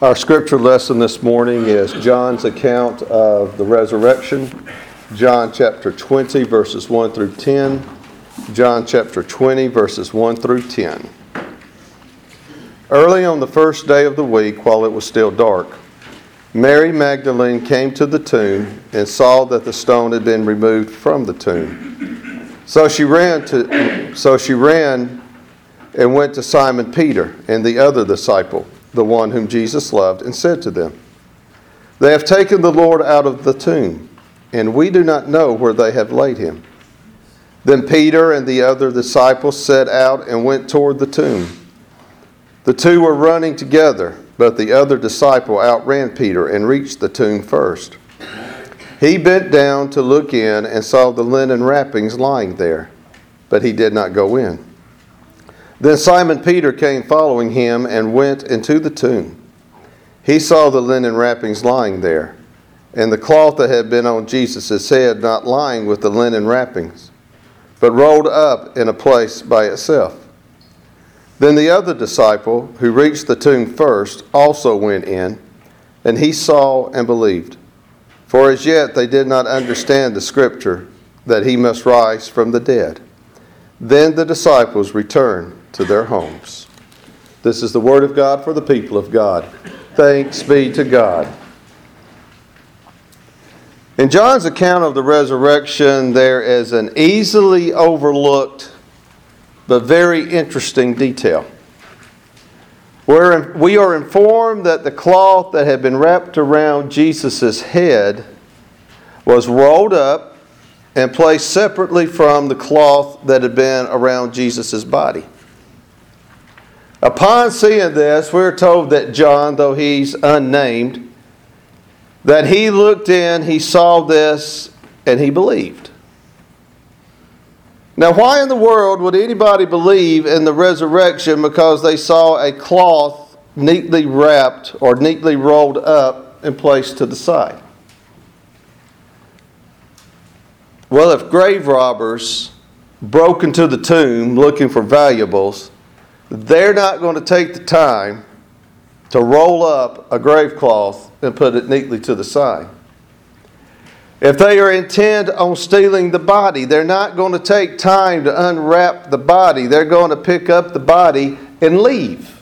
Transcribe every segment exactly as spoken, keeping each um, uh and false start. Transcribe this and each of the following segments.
Our scripture lesson this morning is John's account of the resurrection. John chapter twenty, verses one through ten. John chapter twenty, verses one through ten. Early on the first day of the week, while it was still dark, Mary Magdalene came to the tomb and saw that the stone had been removed from the tomb. So she ran to, so she ran and went to Simon Peter and the other disciple, the one whom Jesus loved, and said to them, "They have taken the Lord out of the tomb, and we do not know where they have laid him." Then Peter and the other disciple set out and went toward the tomb. The two were running together, but the other disciple outran Peter and reached the tomb first. He bent down to look in and saw the linen wrappings lying there, but he did not go in. Then Simon Peter came following him and went into the tomb. He saw the linen wrappings lying there, and the cloth that had been on Jesus' head not lying with the linen wrappings, but rolled up in a place by itself. Then the other disciple, who reached the tomb first, also went in, and he saw and believed. For as yet they did not understand the scripture that he must rise from the dead. Then the disciples returned to their homes. This is the word of God for the people of God. Thanks be to God. In John's account of the resurrection, there is an easily overlooked but very interesting detail. Where we are informed that the cloth that had been wrapped around Jesus' head was rolled up and placed separately from the cloth that had been around Jesus' body. Upon seeing this, we're told that John, though he's unnamed, that he looked in, he saw this, and he believed. Now, why in the world would anybody believe in the resurrection because they saw a cloth neatly wrapped or neatly rolled up and placed to the side? Well, if grave robbers broke into the tomb looking for valuables, they're not going to take the time to roll up a grave cloth and put it neatly to the side. If they are intent on stealing the body, they're not going to take time to unwrap the body. They're going to pick up the body and leave.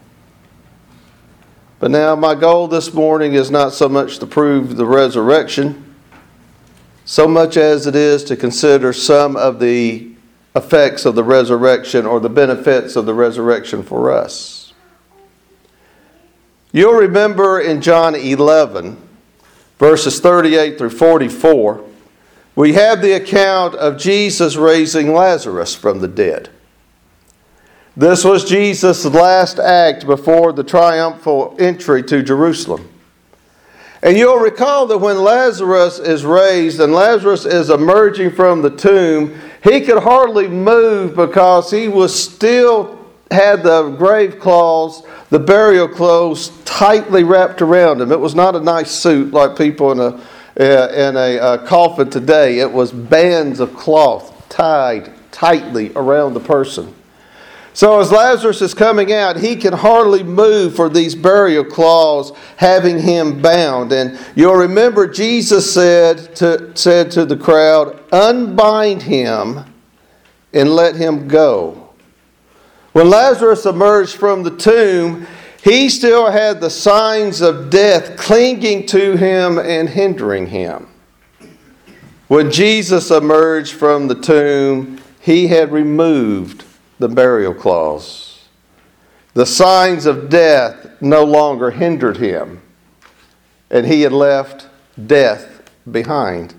But now my goal this morning is not so much to prove the resurrection, so much as it is to consider some of the effects of the resurrection or the benefits of the resurrection for us. You'll remember in John eleven, verses thirty-eight through forty-four, we have the account of Jesus raising Lazarus from the dead. This was Jesus' last act before the triumphal entry to Jerusalem. And you'll recall that when Lazarus is raised and Lazarus is emerging from the tomb, he could hardly move because he was still had the grave clothes, the burial clothes tightly wrapped around him. It was not a nice suit like people in a in a uh, coffin today. It was bands of cloth tied tightly around the person. So as Lazarus is coming out, he can hardly move for these burial cloths having him bound. And you'll remember Jesus said to, said to the crowd, "Unbind him and let him go." When Lazarus emerged from the tomb, he still had the signs of death clinging to him and hindering him. When Jesus emerged from the tomb, he had removed the burial cloths. The signs of death no longer hindered him, and he had left death behind.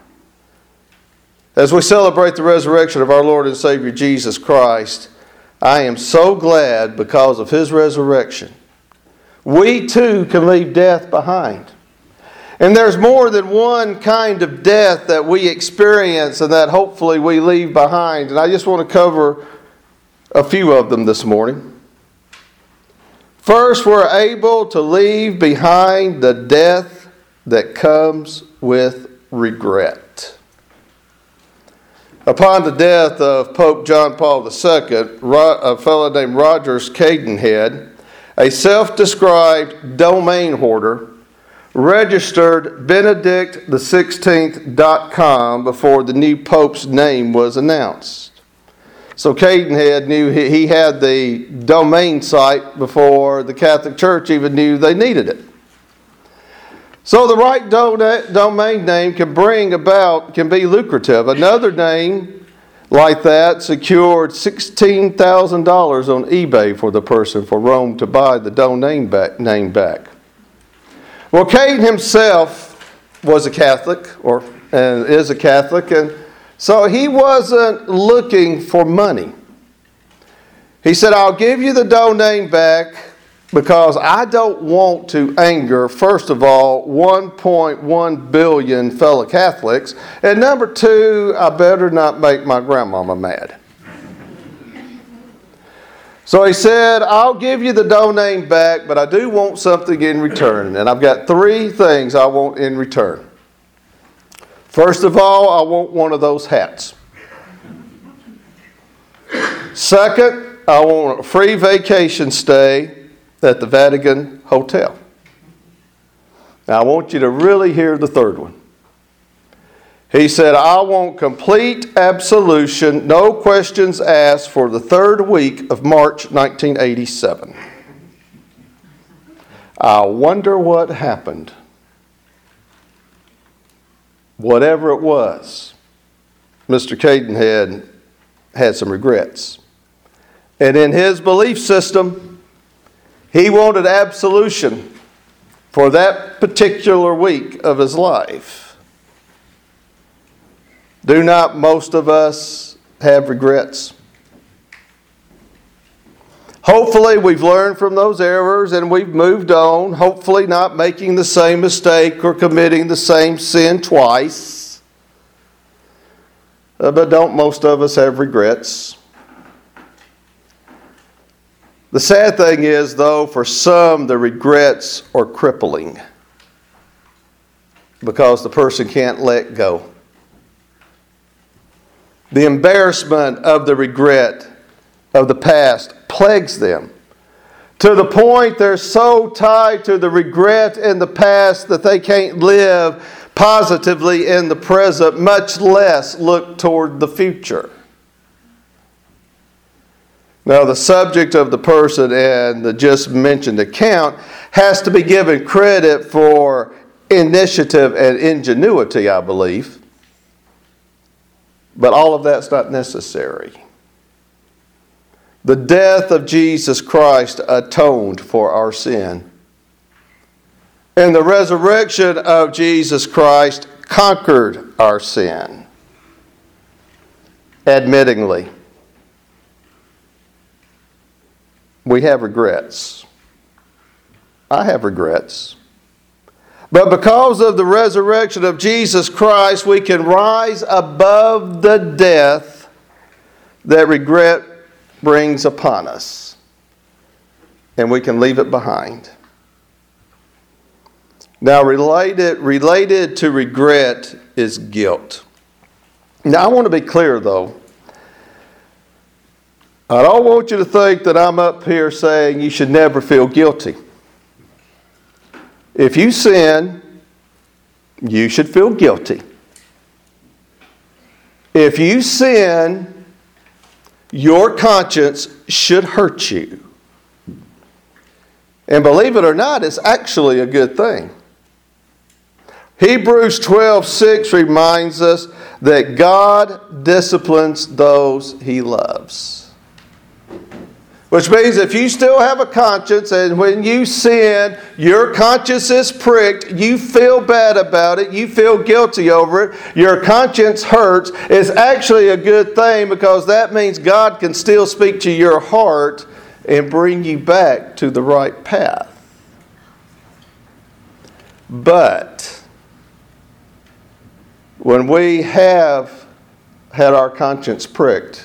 As we celebrate the resurrection of our Lord and Savior Jesus Christ, I am so glad because of His resurrection. We too can leave death behind. And there's more than one kind of death that we experience and that hopefully we leave behind. And I just want to cover a few of them this morning. First, we're able to leave behind the death that comes with regret. Upon the death of Pope John Paul the Second, a fellow named Rogers Cadenhead a self-described domain hoarder, registered Benedict the sixteenth dot com before the new pope's name was announced. So Cadenhead knew he had the domain site before the Catholic Church even knew they needed it. So the right do- domain name can bring about, can be lucrative. Another name like that secured sixteen thousand dollars on eBay for the person for Rome to buy the domain back, name back. Well, Caden himself was a Catholic, or and is a Catholic, and so he wasn't looking for money. He said, I'll give you the domain back because I don't want to anger, first of all, one point one billion fellow Catholics, and number two, I better not make my grandmama mad. So he said, I'll give you the domain back, but I do want something in return. And I've got three things I want in return. First of all, I want one of those hats. Second, I want a free vacation stay at the Vatican Hotel. Now, I want you to really hear the third one. He said, I want complete absolution, no questions asked, for the third week of March nineteen eighty-seven. I wonder what happened. Whatever it was, Mister Cadenhead had some regrets. And in his belief system, he wanted absolution for that particular week of his life. Do not most of us have regrets? Hopefully we've learned from those errors and we've moved on, hopefully not making the same mistake or committing the same sin twice. Uh, but don't most of us have regrets? The sad thing is, though, for some the regrets are crippling because the person can't let go. The embarrassment of the regret of the past plagues them to the point they're so tied to the regret in the past that they can't live positively in the present, much less look toward the future. Now, the subject of the person in the just mentioned account has to be given credit for initiative and ingenuity, I believe. But all of that's not necessary. The death of Jesus Christ atoned for our sin. And the resurrection of Jesus Christ conquered our sin. Admittingly, we have regrets. I have regrets. But because of the resurrection of Jesus Christ, we can rise above the death that regret brings upon us. And we can leave it behind. Now, related, related to regret is guilt. Now, I want to be clear, though. I don't want you to think that I'm up here saying you should never feel guilty. If you sin, you should feel guilty. If you sin, your conscience should hurt you. And believe it or not, it's actually a good thing. Hebrews twelve six reminds us that God disciplines those He loves. Which means if you still have a conscience and when you sin, your conscience is pricked, you feel bad about it, you feel guilty over it, your conscience hurts, it's actually a good thing because that means God can still speak to your heart and bring you back to the right path. But when we have had our conscience pricked,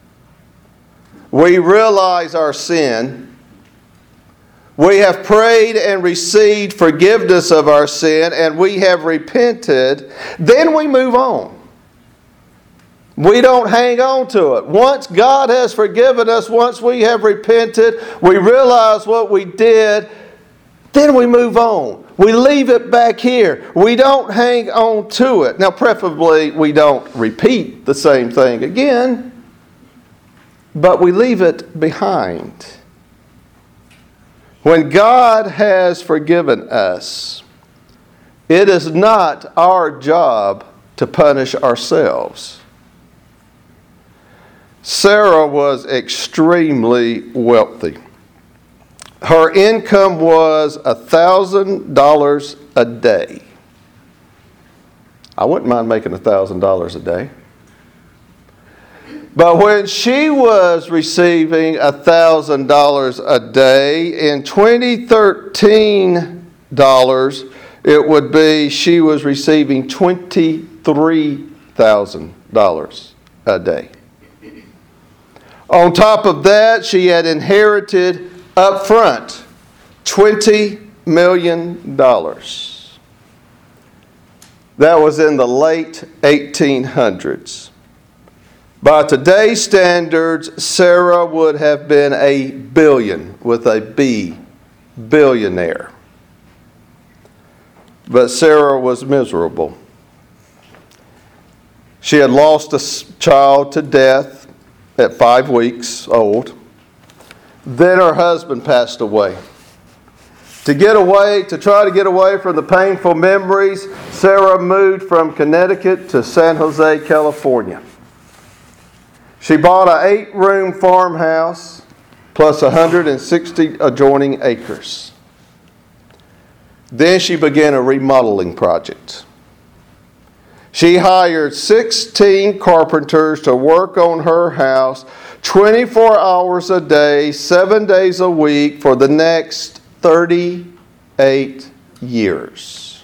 we realize our sin. We have prayed and received forgiveness of our sin, and we have repented. Then we move on. We don't hang on to it. Once God has forgiven us, once we have repented, we realize what we did, then we move on. We leave it back here. We don't hang on to it. Now, preferably, we don't repeat the same thing again, but we leave it behind. When God has forgiven us, it is not our job to punish ourselves. Sarah was extremely wealthy. Her income was one thousand dollars a day. I wouldn't mind making one thousand dollars a day. But when she was receiving one thousand dollars a day, in twenty thirteen dollars, it would be she was receiving twenty-three thousand dollars a day. On top of that, she had inherited up front twenty million dollars. That was in the late eighteen hundreds. By today's standards, Sarah would have been a billion, with a B, billionaire. But Sarah was miserable. She had lost a child to death at five weeks old. Then her husband passed away. To get away, to try to get away from the painful memories, Sarah moved from Connecticut to San Jose, California. She bought an eight-room farmhouse plus one hundred sixty adjoining acres. Then she began a remodeling project. She hired sixteen carpenters to work on her house twenty-four hours a day, seven days a week for the next thirty-eight years.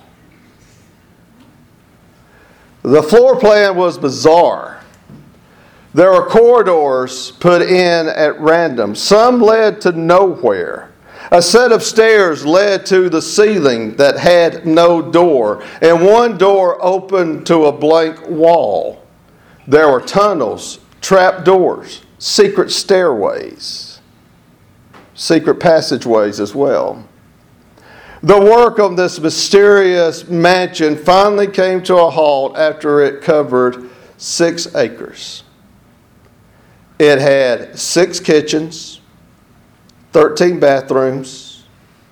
The floor plan was bizarre. There were corridors put in at random. Some led to nowhere. A set of stairs led to the ceiling that had no door, and one door opened to a blank wall. There were tunnels, trap doors, secret stairways, secret passageways as well. The work on this mysterious mansion finally came to a halt after it covered six acres. It had six kitchens, thirteen bathrooms,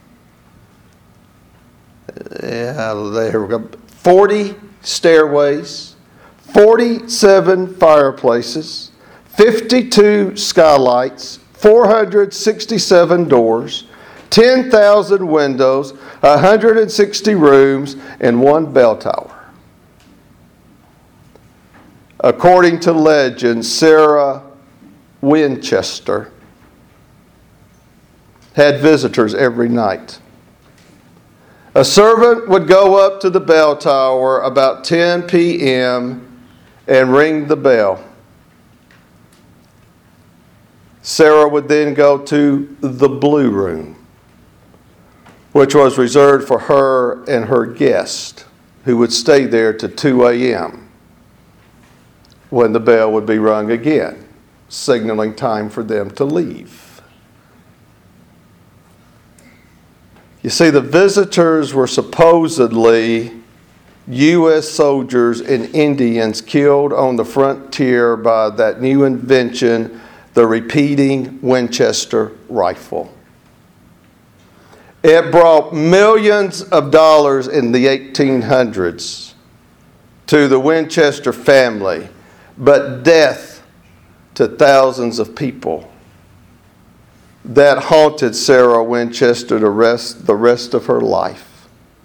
yeah, there we go, forty stairways, forty-seven fireplaces, fifty-two skylights, four hundred sixty-seven doors, ten thousand windows, one hundred sixty rooms, and one bell tower. According to legend, Sarah Winchester had visitors every night. A servant would go up to the bell tower about ten p.m. and ring the bell. Sarah would then go to the blue room, which was reserved for her and her guest, who would stay there to two a.m. when the bell would be rung again, signaling time for them to leave. You see, the visitors were supposedly U S soldiers and Indians killed on the frontier by that new invention, the repeating Winchester rifle. It brought millions of dollars in the eighteen hundreds to the Winchester family, but death to thousands of people. That haunted Sarah Winchester the rest, the rest of her life.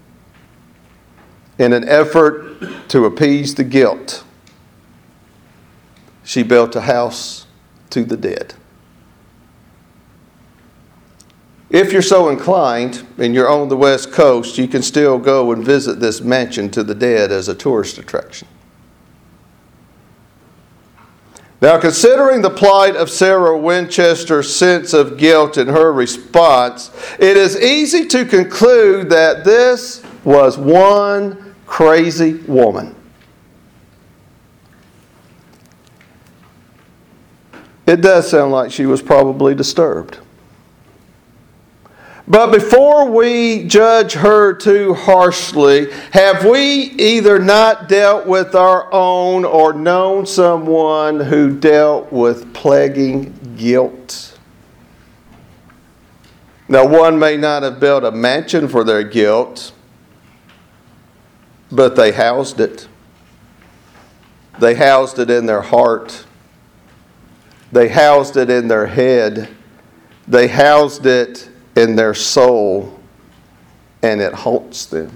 In an effort to appease the guilt, she built a house to the dead. If you're so inclined and you're on the West Coast, you can still go and visit this mansion to the dead as a tourist attraction. Now, considering the plight of Sarah Winchester's sense of guilt and her response, it is easy to conclude that this was one crazy woman. It does sound like she was probably disturbed. But before we judge her too harshly, have we either not dealt with our own or known someone who dealt with plaguing guilt? Now, one may not have built a mansion for their guilt, but they housed it. They housed it in their heart. They housed it in their head. They housed it in their soul, and it haunts them.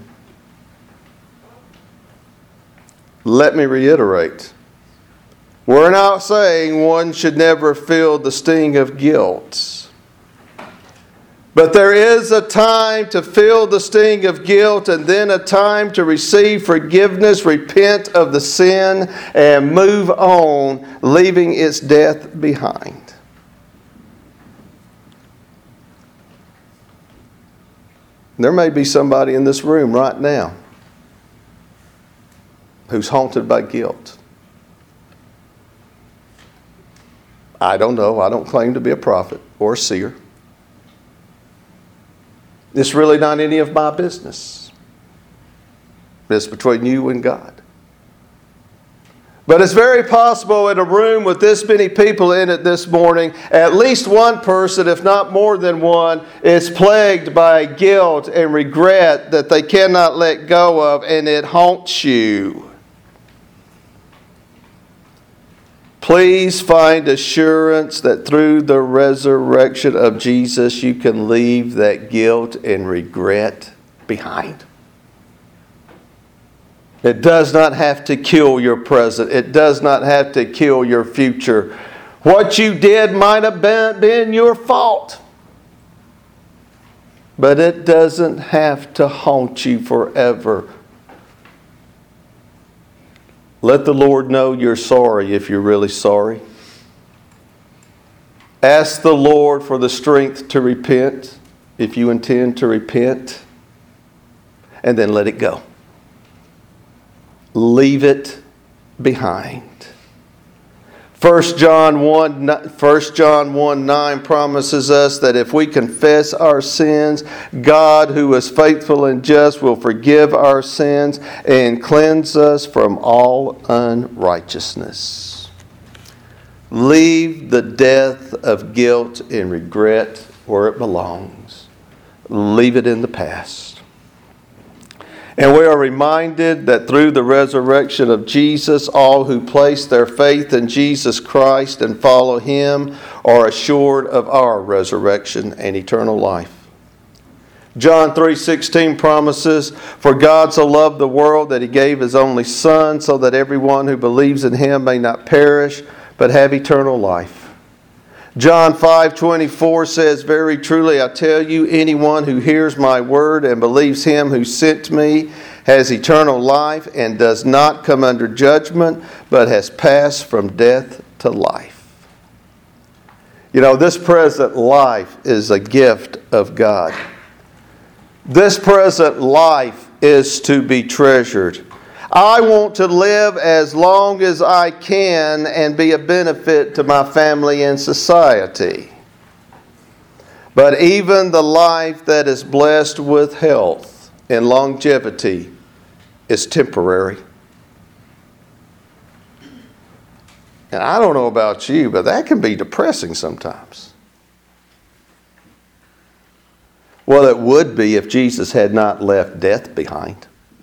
Let me reiterate. We're not saying one should never feel the sting of guilt. But there is a time to feel the sting of guilt and then a time to receive forgiveness, repent of the sin, and move on, leaving its death behind. There may be somebody in this room right now who's haunted by guilt. I don't know. I don't claim to be a prophet or a seer. It's really not any of my business. It's between you and God. But it's very possible in a room with this many people in it this morning, at least one person, if not more than one, is plagued by guilt and regret that they cannot let go of, and it haunts you. Please find assurance that through the resurrection of Jesus, you can leave that guilt and regret behind. It does not have to kill your present. It does not have to kill your future. What you did might have been, been your fault. But it doesn't have to haunt you forever. Let the Lord know you're sorry if you're really sorry. Ask the Lord for the strength to repent if you intend to repent. And then let it go. Leave it behind. First John one, First John one nine promises us that if we confess our sins, God, who is faithful and just, will forgive our sins and cleanse us from all unrighteousness. Leave the death of guilt and regret where it belongs. Leave it in the past. And we are reminded that through the resurrection of Jesus, all who place their faith in Jesus Christ and follow Him are assured of our resurrection and eternal life. John three sixteen promises, "For God so loved the world that He gave His only Son, so that everyone who believes in Him may not perish, but have eternal life." John five twenty-four says, "Very truly I tell you, anyone who hears my word and believes Him who sent me has eternal life and does not come under judgment, but has passed from death to life." You know, this present life is a gift of God. This present life is to be treasured. I want to live as long as I can and be a benefit to my family and society. But even the life that is blessed with health and longevity is temporary. And I don't know about you, but that can be depressing sometimes. Well, it would be if Jesus had not left death behind.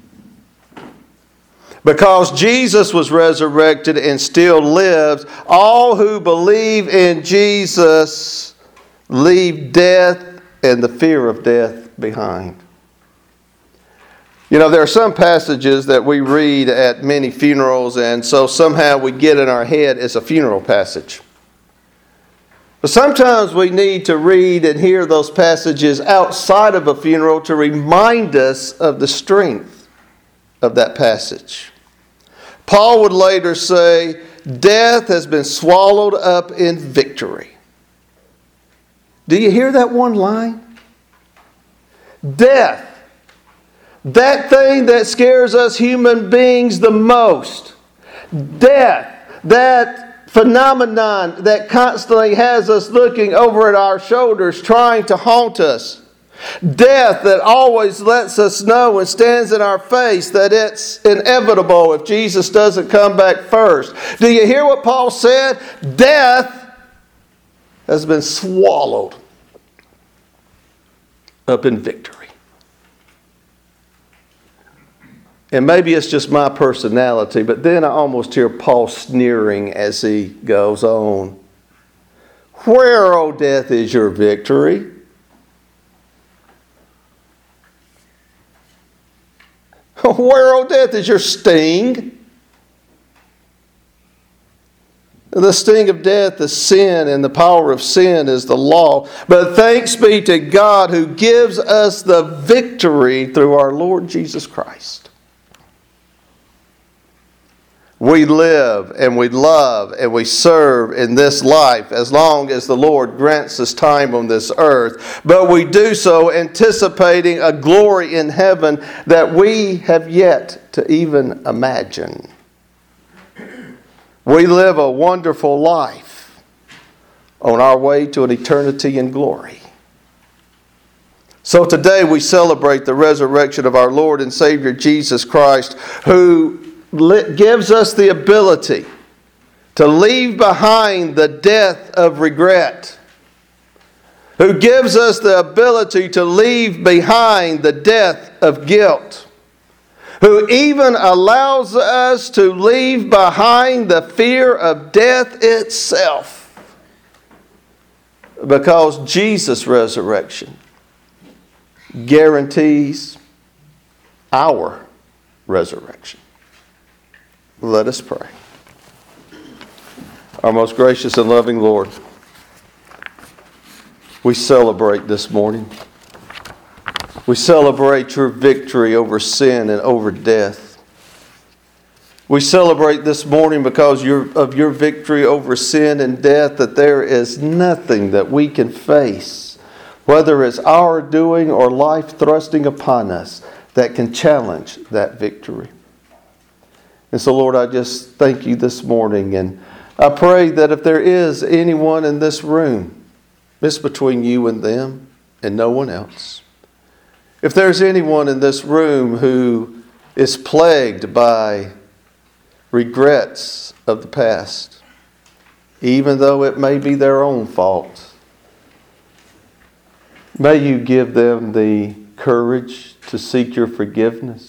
Because Jesus was resurrected and still lives, all who believe in Jesus leave death and the fear of death behind. You know, there are some passages that we read at many funerals, and so somehow we get in our head it's a funeral passage. But sometimes we need to read and hear those passages outside of a funeral to remind us of the strength of that passage. Paul would later say, "Death has been swallowed up in victory." Do you hear that one line? Death. That thing that scares us human beings the most. Death. That phenomenon that constantly has us looking over at our shoulders, trying to haunt us. Death that always lets us know and stands in our face that it's inevitable if Jesus doesn't come back first. Do you hear what Paul said? Death has been swallowed up in victory. And maybe it's just my personality, but then I almost hear Paul sneering as he goes on. Where, O death, is your victory? Where, O death, is your sting? The sting of death is sin, and the power of sin is the law. But thanks be to God who gives us the victory through our Lord Jesus Christ. We live and we love and we serve in this life as long as the Lord grants us time on this earth. But we do so anticipating a glory in heaven that we have yet to even imagine. We live a wonderful life on our way to an eternity in glory. So today we celebrate the resurrection of our Lord and Savior Jesus Christ, who gives us the ability to leave behind the death of regret, who gives us the ability to leave behind the death of guilt, who even allows us to leave behind the fear of death itself, because Jesus' resurrection guarantees our resurrection. Let us pray. Our most gracious and loving Lord, we celebrate this morning. We celebrate your victory over sin and over death. We celebrate this morning because of your victory over sin and death, that there is nothing that we can face, whether it's our doing or life thrusting upon us, that can challenge that victory. And so, Lord, I just thank you this morning, and I pray that if there is anyone in this room, it's between you and them and no one else. If there's anyone in this room who is plagued by regrets of the past, even though it may be their own fault, may you give them the courage to seek your forgiveness,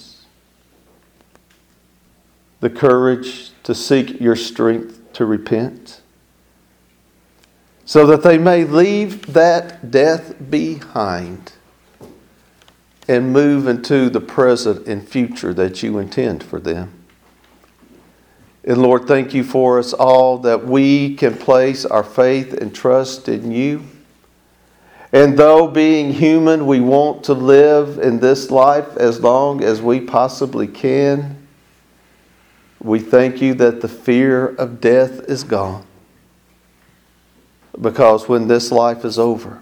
the courage to seek your strength to repent, so that they may leave that death behind and move into the present and future that you intend for them. And Lord, thank you for us all, that we can place our faith and trust in you. And though being human, we want to live in this life as long as we possibly can, we thank you that the fear of death is gone. Because when this life is over,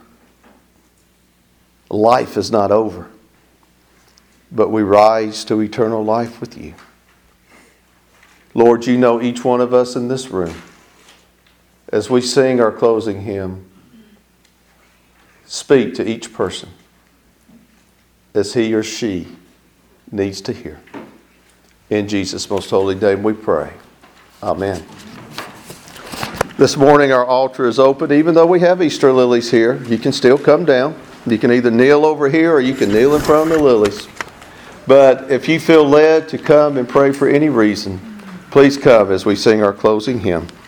life is not over, but we rise to eternal life with you. Lord, you know each one of us in this room. As we sing our closing hymn, speak to each person as he or she needs to hear. In Jesus' most holy name we pray. Amen. This morning our altar is open. Even though we have Easter lilies here, you can still come down. You can either kneel over here or you can kneel in front of the lilies. But if you feel led to come and pray for any reason, please come as we sing our closing hymn.